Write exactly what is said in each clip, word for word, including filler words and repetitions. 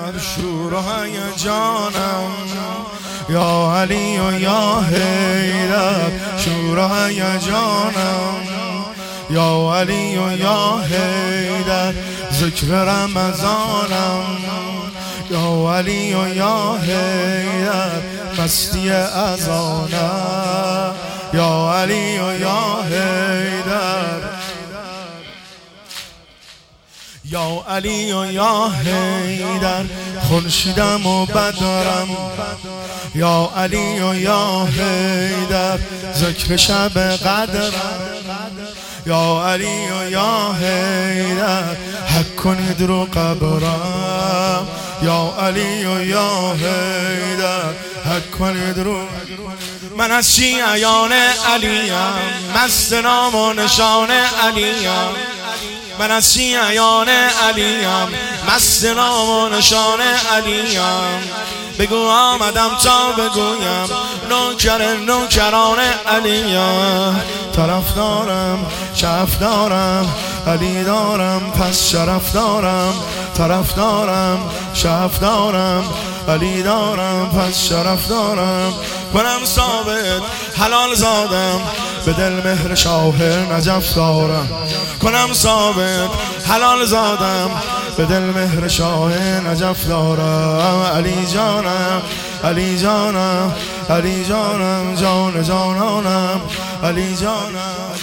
شور و هیجانم، یا علی و یا حیدر شور و هیجانم، یا علی و یا حیدر ذکر رمضانم، یا علی و یا حیدر مستی اذانم، یا علی و یا حیدر، یا علی و یا حیدر خورشیدم و بدرم، یا علی و یا حیدر ذکر شب قدرم، یا علی و یا حیدر حق کنید رو قبرم، یا علی و یا حیدر حق کنید رو. من از شیعیان علیم، مست نام و نشان علیم، من از شیعیان علیم، مست نام و نشان علیم. بگو آمدم تا بگویم نوکر نوکران علیم. طرف دارم شرف دارم علی دارم پس شرف دارم، طرف دارم شرف دارم علی دارم پس شرف دارم. کنم ثابت حلال زادم به دل مهر شاه نجف دارم، کنم ثابت حلال زادم به دل مهر شاه نجف دارم. علی جانم علی جانم علی جانم جان جانانم، علی جانم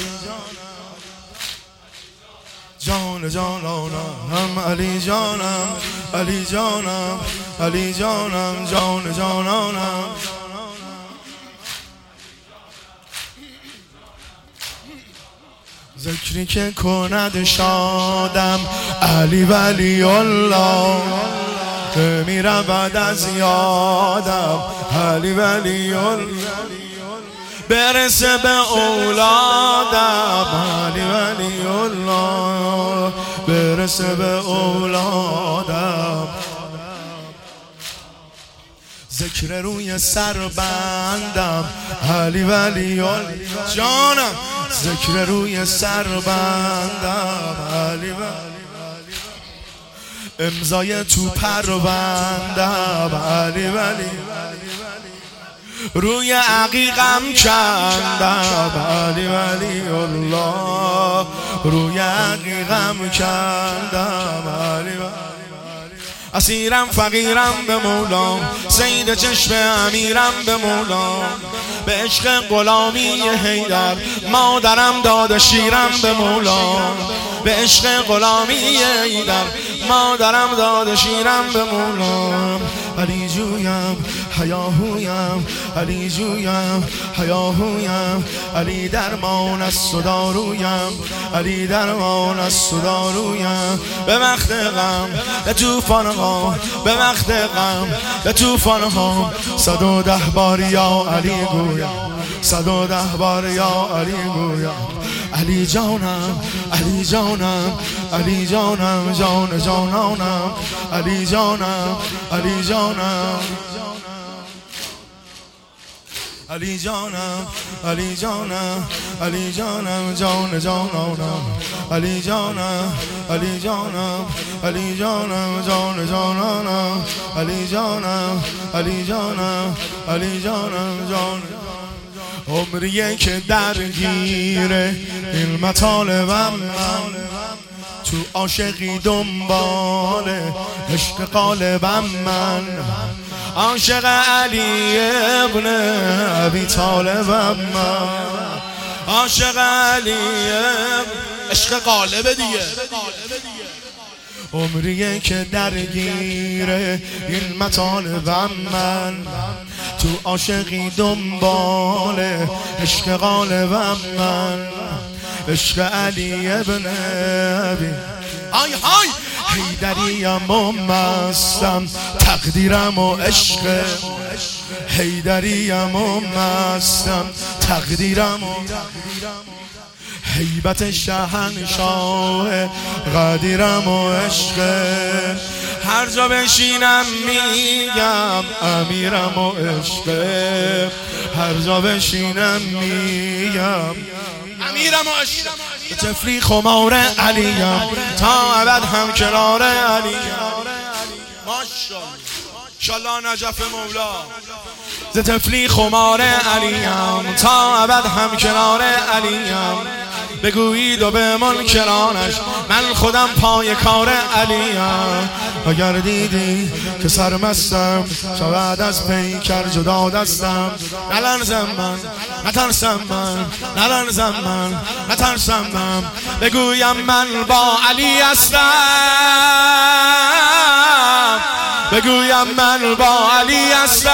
جان جانانم، علی جانم علی جانم علی جانم جان جانانم. ذکری که کند شادم علی ولی الله، می رود از یادم علی ولی الله، برسه به اولادم علی ولی الله، برسه به اولادم. ذکر روی سر بندم علی ولی الله جانم، ذکر روی سر بندم علی ولی، امضای تو پروندم علی ولی، روی عقیقم کندم علی ولی الله، روی عقیقم کندم علی ولی. اسیرم فقیرم به مولا، سید چشم امیرم به مولا، به عشق غلامی حیدر مادرم داده شیرم به مولا، به عشق غلامی حیدر مادرم داده شیرم به مولا. علی جویم حیاهویم علی جویم حیاهویم، علی درمان از صدارویم علی درمان از صدارویم. به وقت غم به توفان غم، به وقت غم به توفان غم، صد و ده بار یا علی گویم، صد و ده بار یا علی گویم. علی جانم علی جانم علی جانم جان جانانم، علی جانم علی جانم علی جانم علی جانم علی جانم جان جانانم، علی جانم علی جانم علی جانم جان جانانم، علی جانم علی جانم علی جانم جان. عمریه که درگیره این مطالبم من، تو عاشقی دنبال عشق قالبم من، عاشق علی ابن ابی طالبم من، عاشق علی عشق قالب دیگه. عمریه که درگیره این مطالبم من، تو عاشقی دنبال عشق قالبم من، عشق علی ابن ابی. آی های حیدریم و مستم تقدیرم و عشق، حیدریم و مستم تقدیرم و هیبت شهنشاه قدیرم و عشق. هر جا بشینم میگم امیرم و عشق، هر جا بشینم میگم امیرم و عشق. طفلی خمار علیم تا ابد هم کنار علیم، انشالله نجف مولا. ز طفلی خمار علیم تا ابد هم کنار علیم، بگویید و به منکرانش من خودم پای کار علیم. اگر دیدی که سرمستم شود از پیکر جدا دستم، نلرزم من نترسم من نلرزم من نترسم من، بگویم من با علی هستم، بگویم من با علی هستم.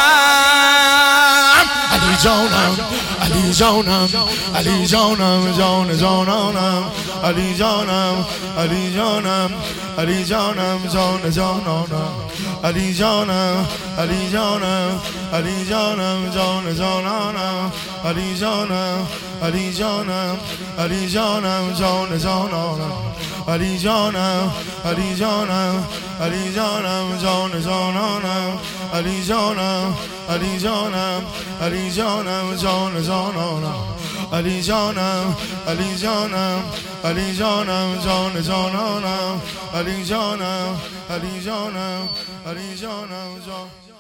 علی جانم علی جانم علی جانم جان جانانم، علی جانم علی جانم علی جانم جان جانانم، علی جانم علی جانم علی جانم جان جانانم، علی جانم علی جانم علی جانم جان جانانم، علی جانم علی جانم علی جانم جان جانانم، علی جانم علی جانم علی جانم جان جانانم، علی جانم علی جانم علی جانم جان جانانم، علی جانم علی جانم علی جانم جان